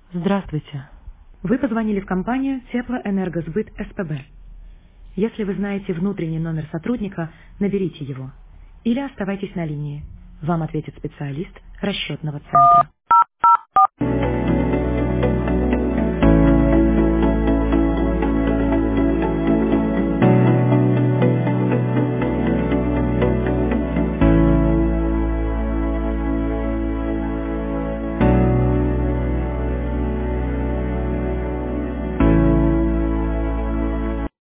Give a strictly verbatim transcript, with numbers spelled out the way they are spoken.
Здравствуйте. Вы позвонили в компанию Теплоэнергосбыт СПБ. Если вы знаете внутренний номер сотрудника, наберите его. Или оставайтесь на линии. Вам ответит специалист расчетного центра.